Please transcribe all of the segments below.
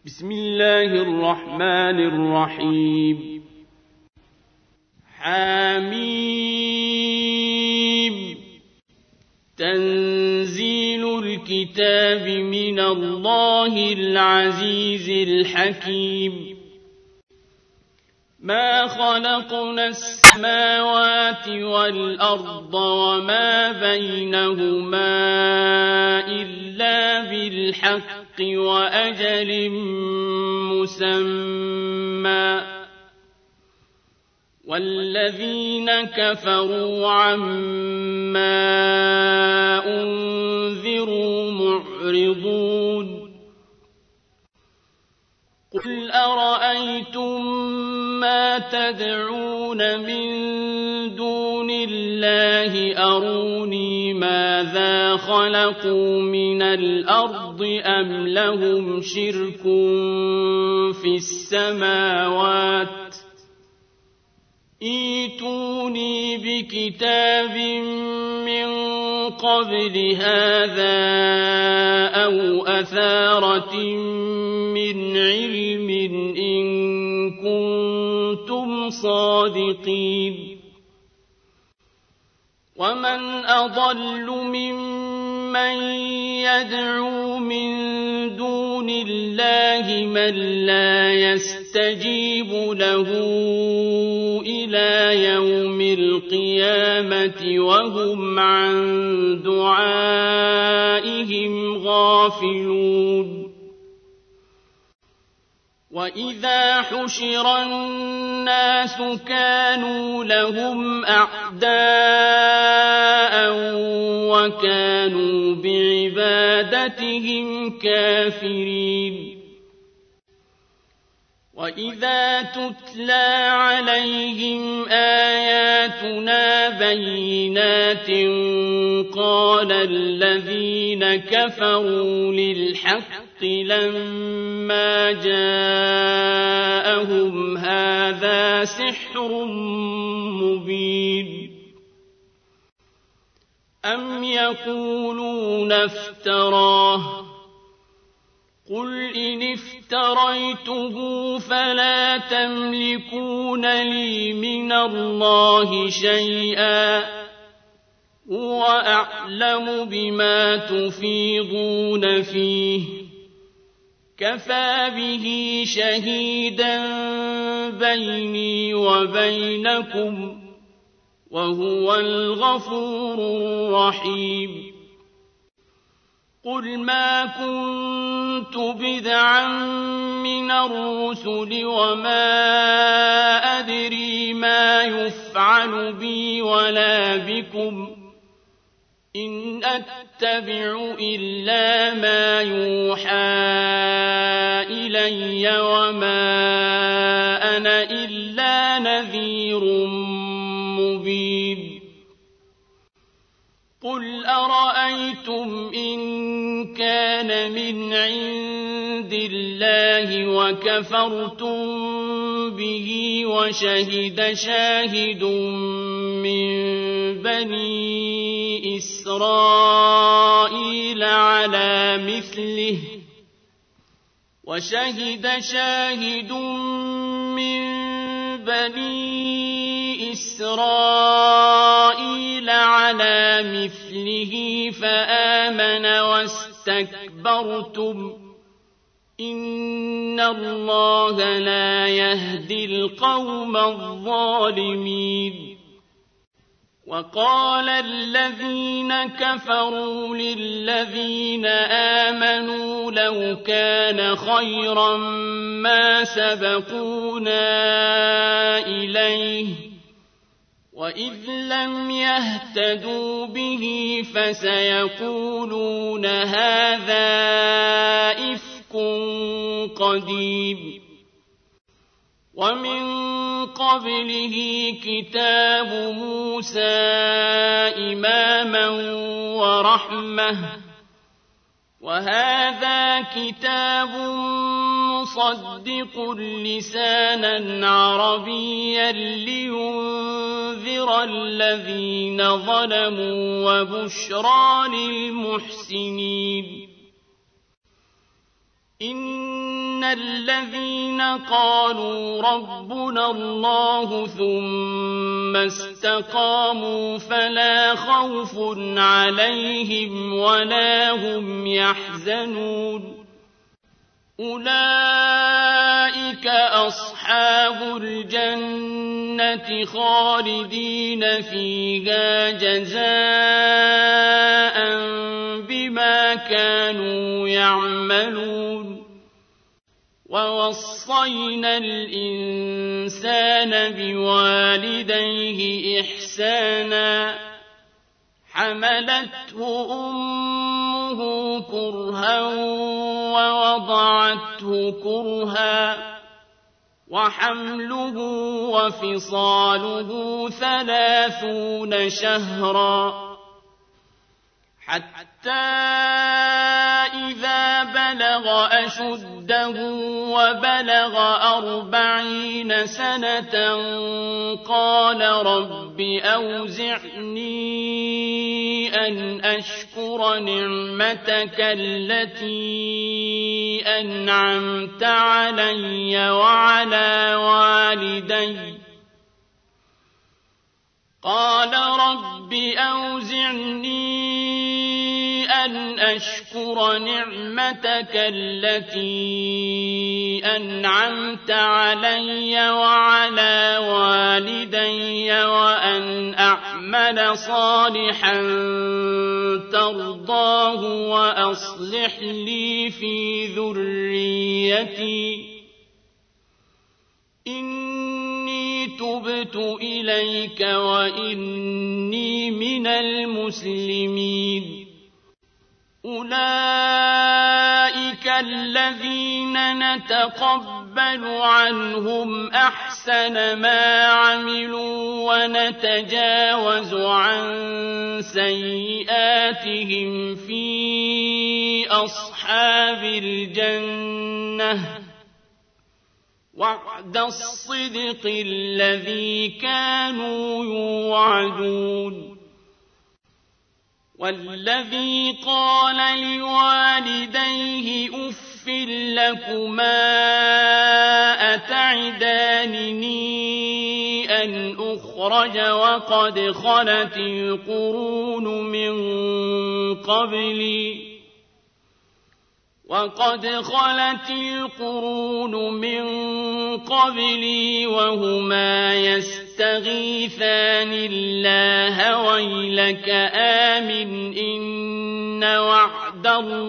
بسم الله الرحمن الرحيم. حميم. تنزيل الكتاب من الله العزيز الحكيم. ما خلقنا السماوات والأرض وما بينهما إلا بالحق وأجل مسمى، والذين كفروا عما أنذروا معرضون. قل أرأيتم ما تدعون من دون الله أروني ماذا خلقوا من الأرض أم لهم شرك في السماوات ائتوني بكتاب من قبل هذا أو أثارة من علم إن كنتم صادقين. ومن أضل ممن يدعو من دون الله من لا يستجيب له إلى يوم القيامة وهم عن دعائهم غافلون. وإذا حشر الناس كانوا لهم أعداء وكانوا بعبادتهم كافرين. وإذا تتلى عليهم آياتنا بينات قال الذين كفروا للحق لما جاءهم هذا سحر مبين. أم يقولون افتراه قل إن افتريته فلا تملكون لي من الله شيئا هو أعلم بما تفيضون فيه كفى به شهيدا بيني وبينكم وهو الغفور الرحيم. قل ما كنت بدعا من الرسل وما أدري ما يفعل بي ولا بكم إن أتبع إلا ما يوحى إلي وما أنا إلا نذير مبين. قل أرأيتم إن كان من عند الله وكفرتم به وشهد شاهد من بني إسرائيل على مثله فآمن واستكبرتم إن الله لا يهدي القوم الظالمين. وقال الذين كفروا للذين آمنوا لو كان خيرا ما سبقونا إليه وإذ لم يهتدوا به فسيقولون هذا إفك قديم. ومن قبله كتاب موسى إماما ورحمة وهذا كتاب مصدق لسانا عربيا لينذر الذين ظلموا وبشرى للمحسنين. إن إن الذين قالوا ربنا الله ثم استقاموا فلا خوف عليهم ولا هم يحزنون أولئك أصحاب الجنة خالدين فيها جزاء بما كانوا يعملون ووصينا الإنسان بوالديه إحسانا حملته أمه كرها ووضعته كرها وحمله وفصاله 30 شهرا حتى إذا بلغ أشده وبلغ 40 سنة قال رب أوزعني أن أشكر نعمتك التي أنعمت علي وعلى والدي قال رب أوزعني أن أشكر نعمتك التي أنعمت علي وعلى والدي وأن أعمل صالحا ترضاه وأصلح لي في ذريتي إني تبت إليك وإني من المسلمين أولئك الذين نتقبل عنهم أحسن ما عملوا ونتجاوز عن سيئاتهم في أصحاب الجنة وعد الصدق الذي كانوا يوعدون والذي قال لوالديه أف لكما أتعدانني أن أخرج وقد خلت القرون من قبلي وهما يستغيثان الله ويلك آمن إن وعد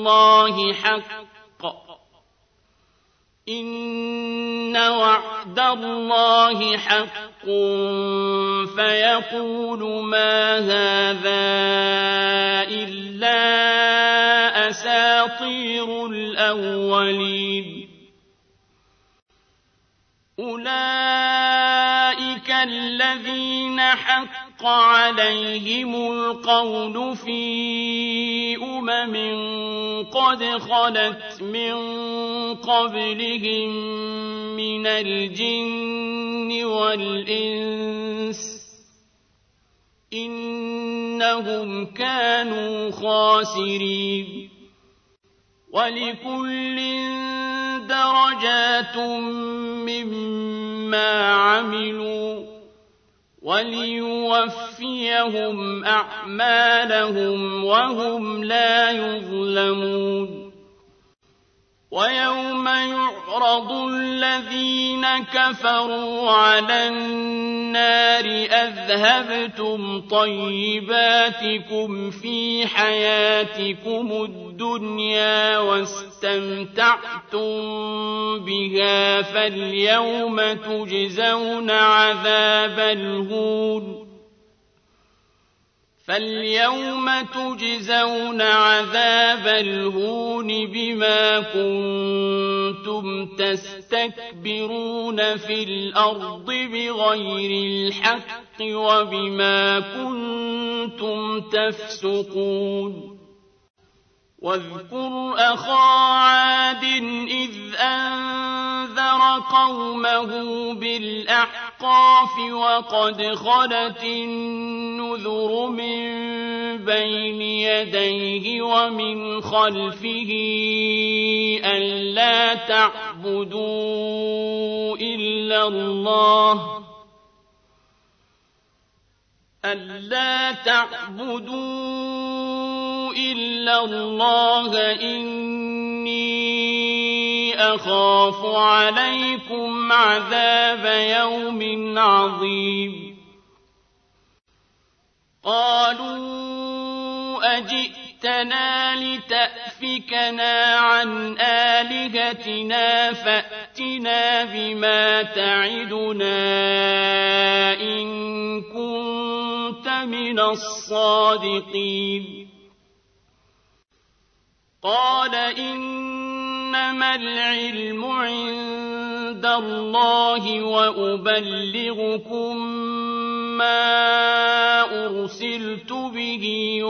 الله حق فيقول ما هذا إلا أساطير الأولين أولئك الذين حق عليهم القول في قد خلت من قبلهم من الجن والإنس إنهم كانوا خاسرين ولكل درجات مما عملوا وليوفيهم أعمالهم وهم لا يظلمون ويوم يعرض الذين كفروا على النار أذهبتم طيباتكم في حياتكم الدنيا واستمتعتم بها فاليوم تجزون عذاب الهون بما كنتم تستكبرون في الأرض بغير الحق وبما كنتم تفسقون واذكر أخا عاد إذ أنذر قومه بالأحقاف وقد خلت النذر من بين يديه ومن خلفه ألا تعبدوا إلا الله إني أخاف عليكم عذاب يوم عظيم قالوا أجئتنا لتأفكنا عن آلهتنا فأتنا بما تعدنا إن كنت من الصادقين قال إنما العلم عند الله وأبلغكم ما أرسلت به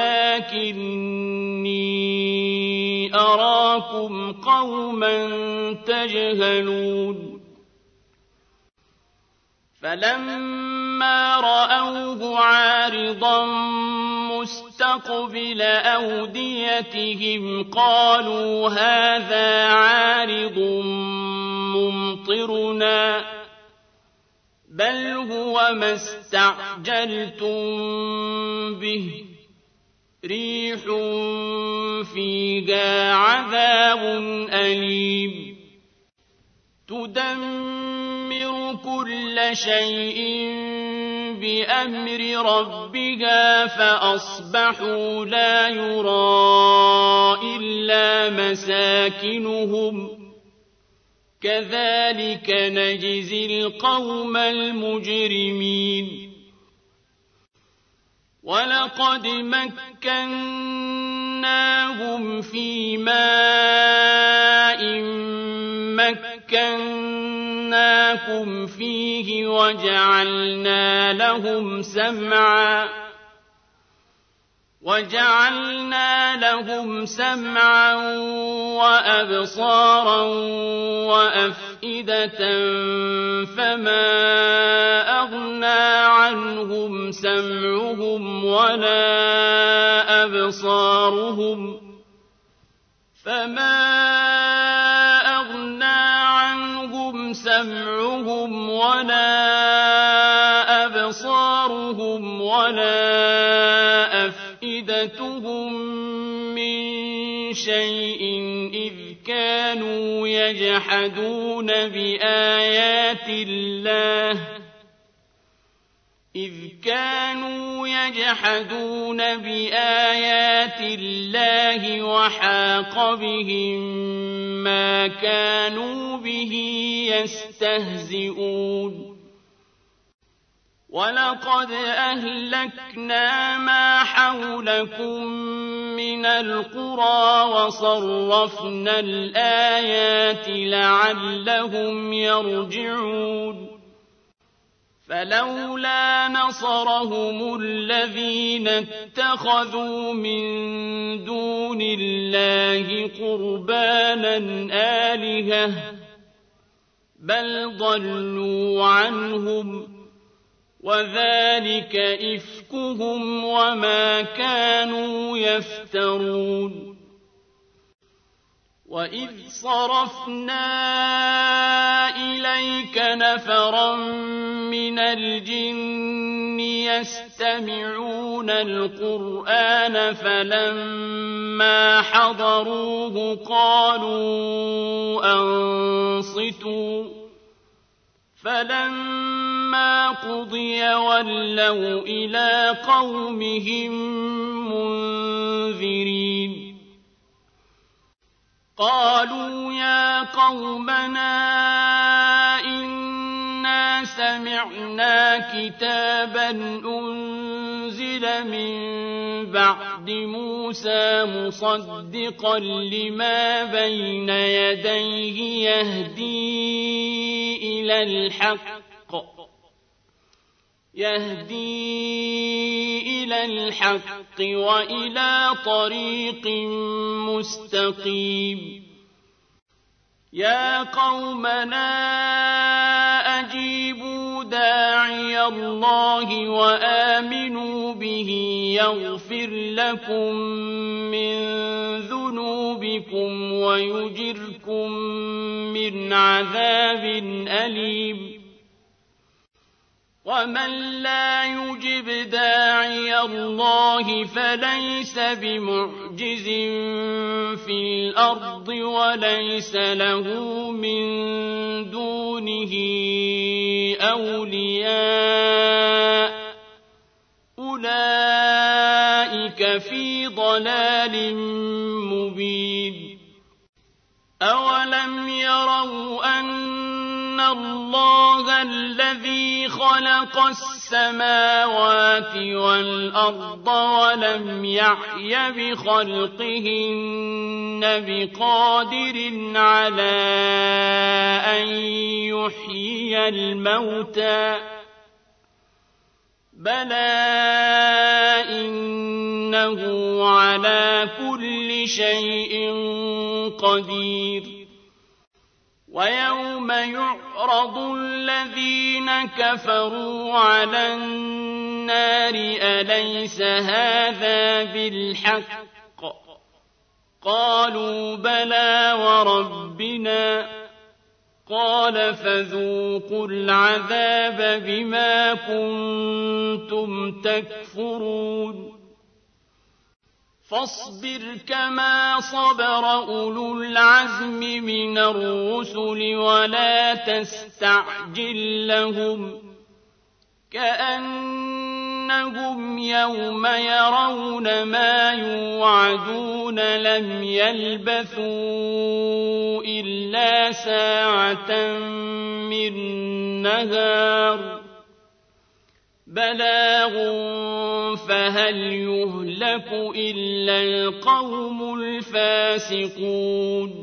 ولكني أراكم قوما تجهلون فلما رأوه عارضا مستقبل أوديتهم قالوا هذا عارض ممطرنا بل هو ما استعجلتم به ريح فيها عذاب أليم تدمر كل شيء بأمر ربها فأصبحوا لا يرى إلا مساكنهم كذلك نجزي القوم المجرمين ولقد مكناهم في ماء مكناكم فيه وجعلنا لهم سمعا وأبصارا وأفئدة فما أغنى عنهم سمعهم ولا أبصارهم ولا أفئدتهم من شيء إذ كانوا يجحدون بآيات الله وحاق بهم ما كانوا به يستهزئون ولقد أهلكنا ما حولكم من القرى وصرفنا الآيات لعلهم يرجعون فلولا نصرهم الذين اتخذوا من دون الله قربانا آلهة بل ضلوا عنهم وذلك إفكهم وما كانوا يفترون وإذ صرفنا إليك نفرا من الجن يستمعون القرآن فلما حضروه قالوا أنصتوا فلما قضي ولوا إلى قومهم منذرين قالوا يا قومنا إنا سمعنا كتابا أنزل من بعد موسى مصدقا لما بين يديه يهدي إلى الحق وإلى طريق مستقيم يا قومنا أجيبوا داعي الله وآمنوا به يغفر لكم من ذنوبكم ويجركم من عذاب أليم ومن لا يجب داعي الله فليس بمعجز في الأرض وليس له من دونه أولياء أولئك في ضلال مبين أولم يروا أن الله الذي خلق السماوات والأرض ولم يعي بخلقهن بقادر على أن يحيي الموتى بلى إنه على كل شيء قدير ويوم يعرض الذين كفروا على النار أليس هذا بالحق قالوا بلى وربنا قال فذوقوا العذاب بما كنتم تكفرون فاصبر كما صبر أولو العزم من الرسل ولا تستعجل لهم كأنهم يوم يرون ما يوعدون لم يلبثوا إلا ساعة من نهار بلاغ فهل يهلك إلا القوم الفاسقون